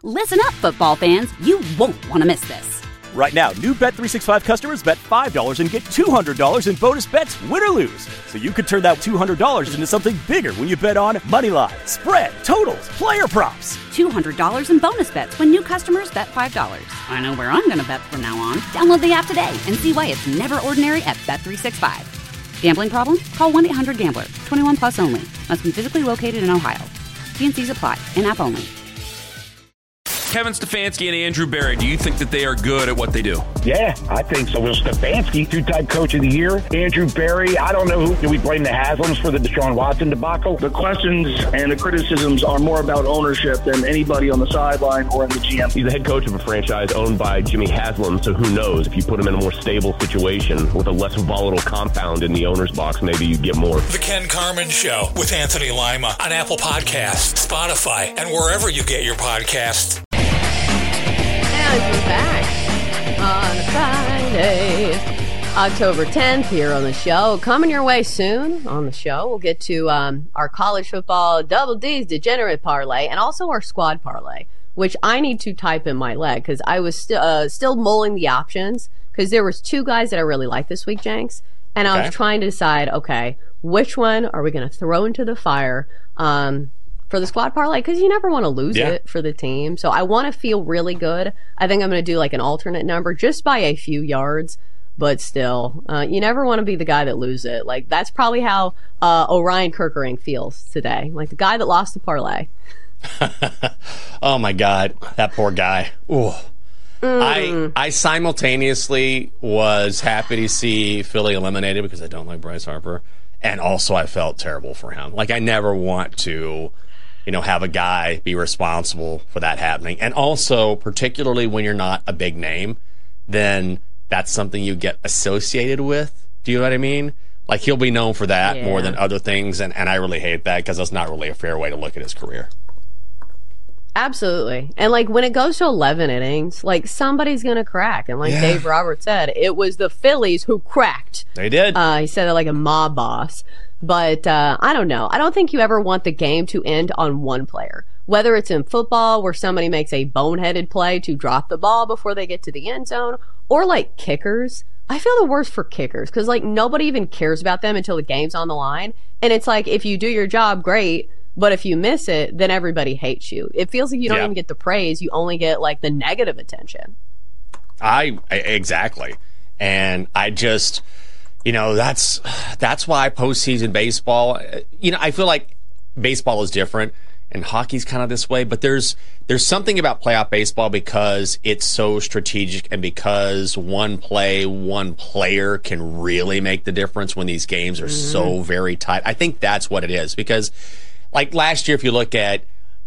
Listen up, football fans. You won't want to miss this. Right now, new Bet365 customers bet $5 and get $200 in bonus bets, win or lose. So you could turn that $200 into something bigger when you bet on money line, spread, totals, player props. $200 in bonus bets when new customers bet $5. I know where I'm going to bet from now on. Download the app today and see why it's never ordinary at Bet365. Gambling problem? Call 1-800-GAMBLER. 21 plus only. Must be physically located in Ohio. T&Cs apply. In-app only. Kevin Stefanski and Andrew Berry, do you think that they are good at what they do? Yeah, I think so. Well, Stefanski, two-time coach of the year. Andrew Berry, I don't know who. Do we blame the Haslams for the Deshaun Watson debacle? The questions and the criticisms are more about ownership than anybody on the sideline or in the GM. He's the head coach of a franchise owned by Jimmy Haslam, so who knows? If you put him in a more stable situation with a less volatile compound in the owner's box, maybe you get more. The Ken Carman Show with Anthony Lima on Apple Podcasts, Spotify, and wherever you get your podcasts. And we're back on Friday, October 10th here on the show. Coming your way soon on the show, we'll get to our college football Double D's Degenerate Parlay and also our Squad Parlay, which I need to type in my leg because I was still mulling the options because there was two guys that I really liked this week, Jenks, and I was trying to decide, okay, which one are we going to throw into the fire for the Squad Parlay, because you never want to lose it for the team. So I want to feel really good. I think I'm going to do like an alternate number just by a few yards, but still, you never want to be the guy that loses it. Like, that's probably how Orion Kirkering feels today. Like the guy that lost the parlay. Oh my God, that poor guy. Ooh. I simultaneously was happy to see Philly eliminated because I don't like Bryce Harper. And also I felt terrible for him. Like, I never want to, have a guy be responsible for that happening. And also, particularly when you're not a big name, then that's something you get associated with. Do you know what I mean? Like, he'll be known for that more than other things. And I really hate that because that's not really a fair way to look at his career. Absolutely. And like when it goes to 11 innings, like somebody's going to crack. And like Dave Roberts said, it was the Phillies who cracked. They did. He said it like a mob boss. But I don't know. I don't think you ever want the game to end on one player. Whether it's in football where somebody makes a boneheaded play to drop the ball before they get to the end zone, or like kickers. I feel the worst for kickers because like nobody even cares about them until the game's on the line. And it's like, if you do your job, great. But if you miss it, then everybody hates you. It feels like you don't even get the praise. You only get like the negative attention. Exactly. And I just, that's why postseason baseball, I feel like baseball is different and hockey's kind of this way, but there's something about playoff baseball because it's so strategic and because one player can really make the difference when these games are so very tight. I think that's what it is because like last year, if you look at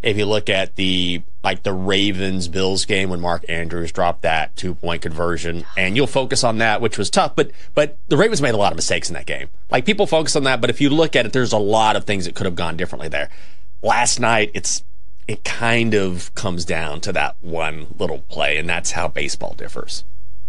the Ravens-Bills game when Mark Andrews dropped that 2-point conversion, and you'll focus on that, which was tough, but the Ravens made a lot of mistakes in that game. Like, people focus on that, but if you look at it, there's a lot of things that could have gone differently there. Last night, it kind of comes down to that one little play, and that's how baseball differs.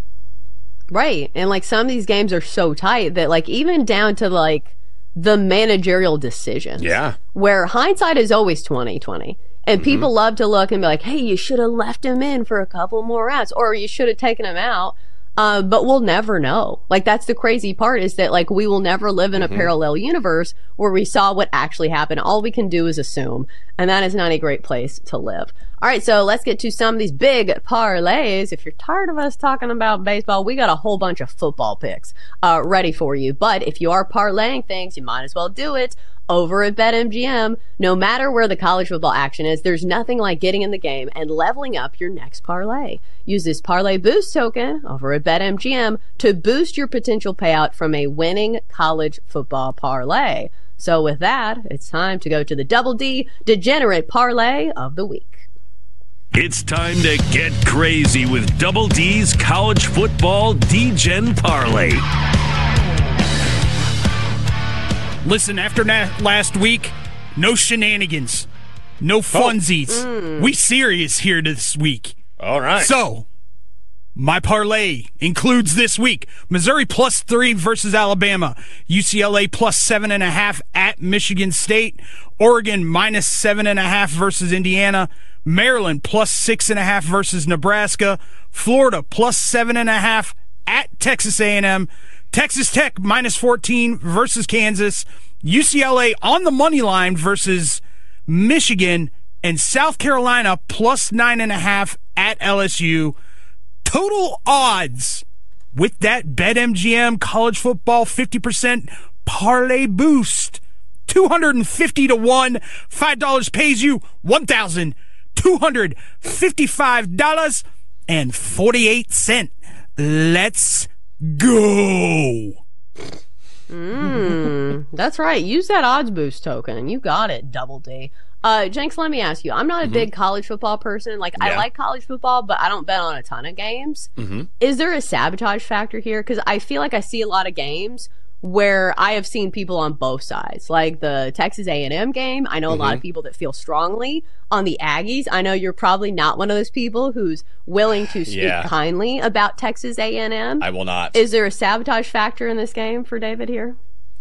Right, and like some of these games are so tight that like even down to like the managerial decisions. Yeah. Where hindsight is always 20/20. And people love to look and be like, hey, you should have left him in for a couple more rounds or you should have taken him out. But we'll never know. Like, that's the crazy part is that, like, we will never live in a parallel universe where we saw what actually happened. All we can do is assume. And that is not a great place to live. All right, so let's get to some of these big parlays. If you're tired of us talking about baseball, we got a whole bunch of football picks ready for you. But if you are parlaying things, you might as well do it over at BetMGM. No matter where the college football action is, there's nothing like getting in the game and leveling up your next parlay. Use this Parlay Boost token over at BetMGM to boost your potential payout from a winning college football parlay. So with that, it's time to go to the Double D Degenerate Parlay of the Week. It's time to get crazy with Double D's College Football D-Gen Parlay. Listen, after last week, no shenanigans, no funsies. We serious here this week. All right. So, My parlay includes this week Missouri +3 versus Alabama, UCLA +7.5 at Michigan State, Oregon -7.5 versus Indiana, Maryland +6.5 versus Nebraska, Florida +7.5 at Texas A&M, Texas Tech -14 versus Kansas, UCLA on the money line versus Michigan, and South Carolina +9.5 at LSU. Total odds with that BetMGM college football 50% parlay boost. 250 to 1. $5 pays you $1,255.48. Let's go. That's right. Use that odds boost token. You got it, Double D. Jenks, let me ask you. I'm not a big college football person. I like college football, but I don't bet on a ton of games. Is there a sabotage factor here? Because I feel like I see a lot of games where I have seen people on both sides. Like the Texas A&M game, I know a lot of people that feel strongly on the Aggies. I know you're probably not one of those people who's willing to speak kindly about Texas A&M. I will not. Is there a sabotage factor in this game for David here?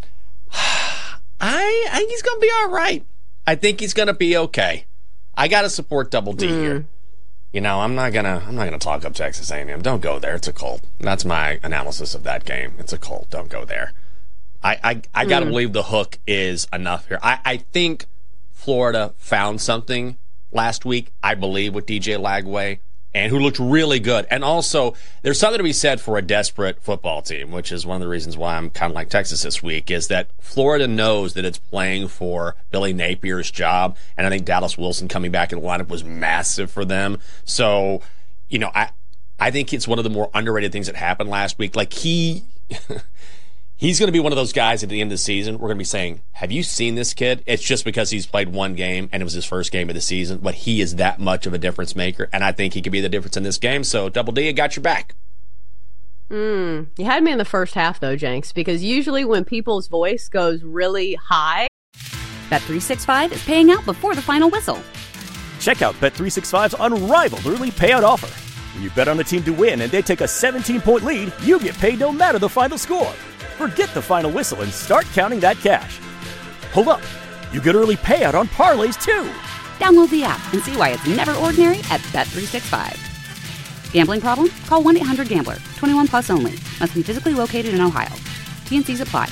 I think he's going to be all right. I think he's going to be okay. I got to support Double D here. You know, I'm not gonna talk up Texas A&M. Don't go there. It's a cult. That's my analysis of that game. It's a cult. Don't go there. I got to believe the hook is enough here. I think Florida found something last week, I believe, with DJ Lagway, and who looked really good. And also, there's something to be said for a desperate football team, which is one of the reasons why I'm kind of like Texas this week, is that Florida knows that it's playing for Billy Napier's job, and I think Dallas Wilson coming back in the lineup was massive for them. So, you know, I think it's one of the more underrated things that happened last week. Like, he's going to be one of those guys at the end of the season. We're going to be saying, have you seen this kid? It's just because he's played one game and it was his first game of the season, but he is that much of a difference maker, and I think he could be the difference in this game. So, Double D, I got your back. You had me in the first half, though, Jenks, because usually when people's voice goes really high, Bet365 is paying out before the final whistle. Check out Bet365's unrivaled early payout offer. When you bet on a team to win and they take a 17-point lead, you get paid no matter the final score. Forget the final whistle and start counting that cash. Hold up. You get early payout on parlays, too. Download the app and see why it's never ordinary at Bet365. Gambling problem? Call 1-800-GAMBLER. 21 plus only. Must be physically located in Ohio. T&Cs apply.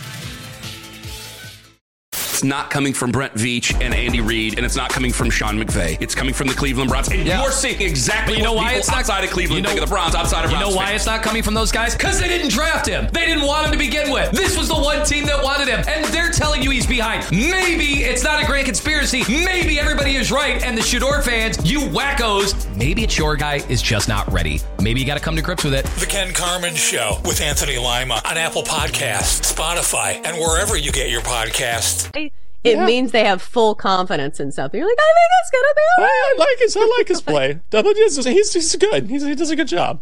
It's not coming from Brent Veach and Andy Reid, and it's not coming from Sean McVay. It's coming from the Cleveland Browns. And you're seeing exactly what people outside of Cleveland think of the Browns, outside of Browns. You know why it's not coming from those guys? Because they didn't draft him. They didn't want him to begin with. This was the one team that wanted him, and they're telling you he's behind. Maybe it's not a grand conspiracy. Maybe everybody is right, and the Shador fans, you wackos, maybe it's your guy is just not ready. Maybe you got to come to grips with it. The Ken Carman Show with Anthony Lima on Apple Podcasts, Spotify, and wherever you get your podcasts. It means they have full confidence in something. You're like, I think it's going to be all right. I like his play. He's good. He does a good job.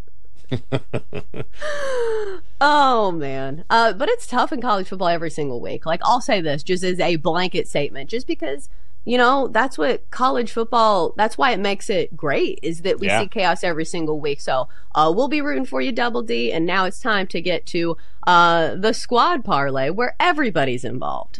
Oh, man. But it's tough in college football every single week. Like, I'll say this just as a blanket statement, just because, you know, that's what college football, that's why it makes it great, is that we see chaos every single week. So we'll be rooting for you, Double D. And now it's time to get to the squad parlay where everybody's involved.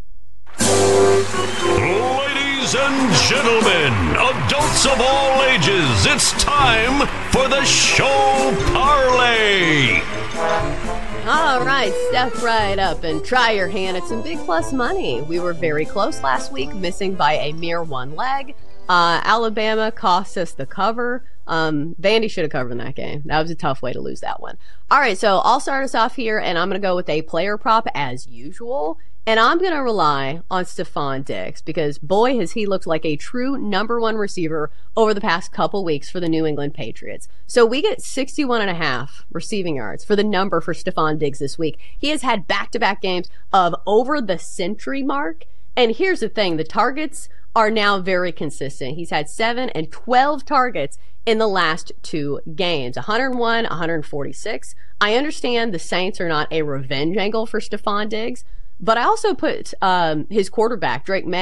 Ladies and gentlemen, adults of all ages, it's time for the show parlay. All right, step right up and try your hand at some big plus money. We were very close last week, missing by a mere one leg. Alabama cost us the cover. Vandy should have covered in that game. That was a tough way to lose that one. All right, so I'll start us off here, and I'm going to go with a player prop as usual. And I'm going to rely on Stephon Diggs because, boy, has he looked like a true number one receiver over the past couple weeks for the New England Patriots. So we get 61.5 receiving yards for the number for Stephon Diggs this week. He has had back-to-back games of over the century mark. And here's the thing. The targets are now very consistent. He's had 7 and 12 targets in the last 2 games, 101, 146. I understand the Saints are not a revenge angle for Stephon Diggs, but I also put his quarterback, Drake May,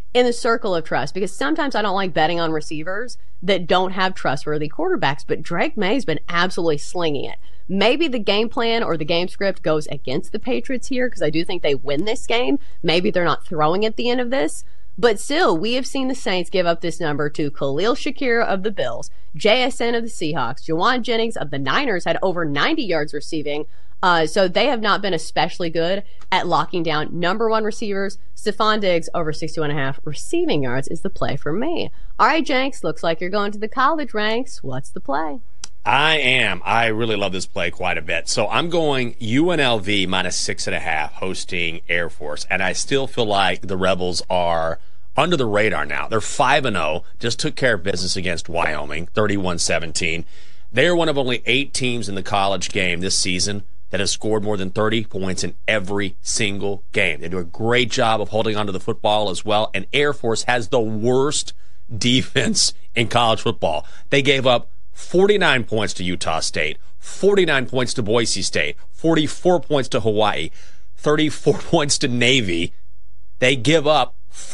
in the circle of trust, because sometimes I don't like betting on receivers that don't have trustworthy quarterbacks, but Drake May's been absolutely slinging it. Maybe the game plan or the game script goes against the Patriots here, because I do think they win this game. Maybe they're not throwing at the end of this. But still, we have seen the Saints give up this number to Khalil Shakir of the Bills, JSN of the Seahawks, Juwan Jennings of the Niners had over 90 yards receiving. So they have not been especially good at locking down number one receivers. Stephon Diggs over 61.5 receiving yards is the play for me. All right, Jenks, looks like you're going to the college ranks. What's the play? I am. I really love this play quite a bit. So I'm going UNLV minus 6.5 hosting Air Force. And I still feel like the Rebels are under the radar now. They're 5-0, just took care of business against Wyoming, 31-17. They are one of only 8 teams in the college game this season that has scored more than 30 points in every single game. They do a great job of holding onto the football as well. And Air Force has the worst defense in college football. They gave up 49 points to Utah State, 49 points to Boise State, 44 points to Hawaii, 34 points to Navy. They give up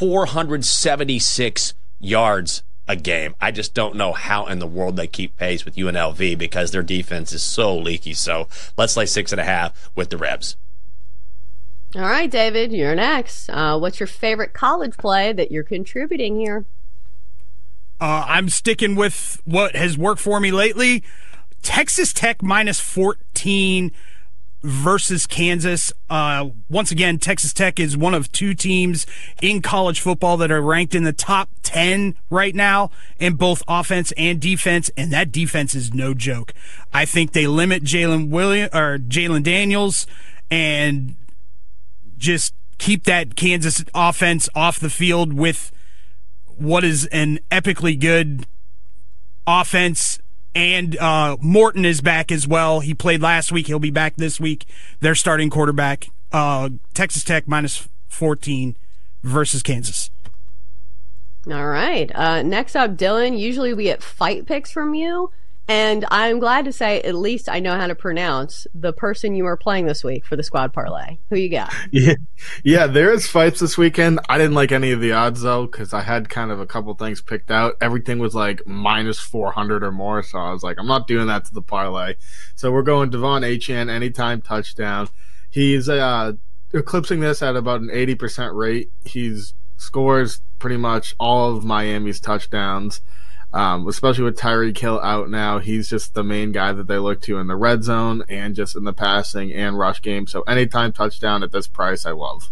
476 yards a game. I just don't know how in the world they keep pace with UNLV because their defense is so leaky. So let's lay 6.5 with the Rebs. All right, David, you're next. What's your favorite college play that you're contributing here? I'm sticking with what has worked for me lately. Texas Tech minus 14 versus Kansas. Once again, Texas Tech is one of 2 teams in college football that are ranked in the top 10 right now in both offense and defense, and that defense is no joke. I think they limit Jalen Daniels and just keep that Kansas offense off the field with what is an epically good offense. And Morton is back as well. He played last week. He'll be back this week. Their starting quarterback, Texas Tech minus 14 versus Kansas. All right. Next up, Dylan. Usually we get fight picks from you. And I'm glad to say at least I know how to pronounce the person you are playing this week for the squad parlay. Who you got? Yeah, there is fights this weekend. I didn't like any of the odds, though, because I had kind of a couple things picked out. Everything was like minus 400 or more, so I was like, I'm not doing that to the parlay. So we're going Devon Achane, anytime touchdown. He's eclipsing this at about an 80% rate. He scores pretty much all of Miami's touchdowns. Especially with Tyreek Hill out now, he's just the main guy that they look to in the red zone and just in the passing and rush game. So anytime touchdown at this price, I love.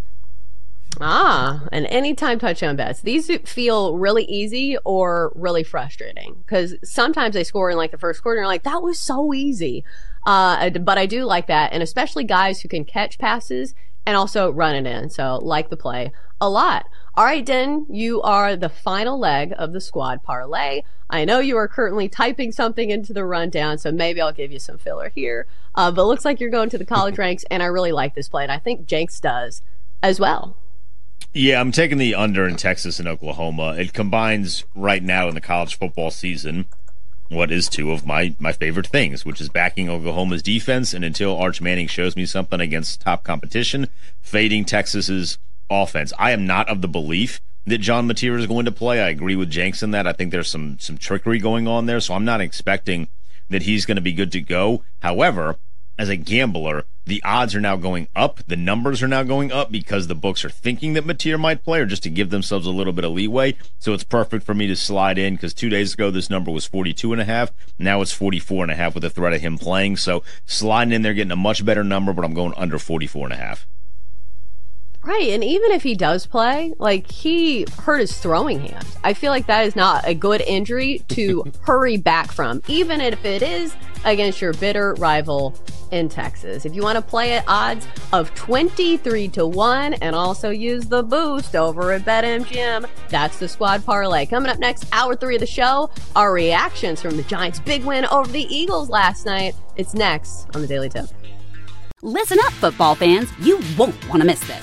An anytime touchdown bets. These feel really easy or really frustrating because sometimes they score in like the first quarter and you're like, that was so easy. But I do like that, and especially guys who can catch passes and also run it in. So like the play a lot. All right, Den, you are the final leg of the squad parlay. I know you are currently typing something into the rundown, so maybe I'll give you some filler here. But it looks like you're going to the college ranks, and I really like this play, and I think Jenks does as well. Yeah, I'm taking the under in Texas and Oklahoma. It combines right now in the college football season what is 2 of my favorite things, which is backing Oklahoma's defense, and until Arch Manning shows me something against top competition, fading Texas's offense. I am not of the belief that John Mateer is going to play. I agree with Jenks in that. I think there's some trickery going on there, so I'm not expecting that he's going to be good to go. However, as a gambler, the odds are now going up. The numbers are now going up because the books are thinking that Mateer might play, or just to give themselves a little bit of leeway. So it's perfect for me to slide in because 2 days ago this number was 42.5. Now it's 44.5 with the threat of him playing. So sliding in there, getting a much better number, but I'm going under 44.5. Right, and even if he does play, like, he hurt his throwing hand. I feel like that is not a good injury to hurry back from, even if it is against your bitter rival in Texas. If you want to play at odds of 23-1 and also use the boost over at BetMGM, that's the squad parlay. Coming up next, hour 3 of the show, our reactions from the Giants' big win over the Eagles last night. It's next on the Daily Tip. Listen up, football fans. You won't want to miss this.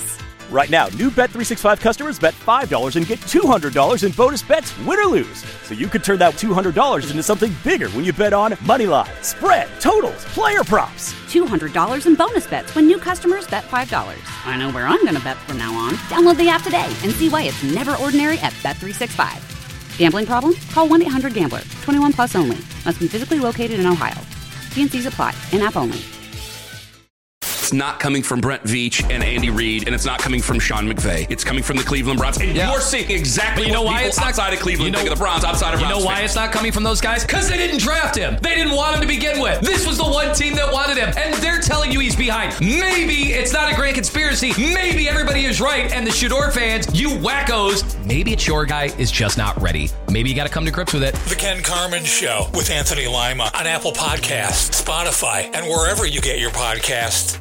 Right now, new Bet365 customers bet $5 and get $200 in bonus bets, win or lose. So you could turn that $200 into something bigger when you bet on moneyline, spread, totals, player props. $200 in bonus bets when new customers bet $5. I know where I'm going to bet from now on. Download the app today and see why it's never ordinary at Bet365. Gambling problem? Call 1-800-GAMBLER. 21 plus only. Must be physically located in Ohio. T&Cs apply. In-app only. It's not coming from Brent Veach and Andy Reid, and it's not coming from Sean McVay. It's coming from the Cleveland Browns. And you're seeing exactly you know what why people it's not, outside of Cleveland think of the Browns, outside of Browns. You know why fans. it's not coming from those guys? Because they didn't draft him. They didn't want him to begin with. This was the one team that wanted him, and they're telling you he's behind. Maybe it's not a grand conspiracy. Maybe everybody is right, and the Shador fans, you wackos, maybe it's your guy is just not ready. Maybe you got to come to grips with it. The Ken Carman Show with Anthony Lima on Apple Podcasts, Spotify, and wherever you get your podcasts.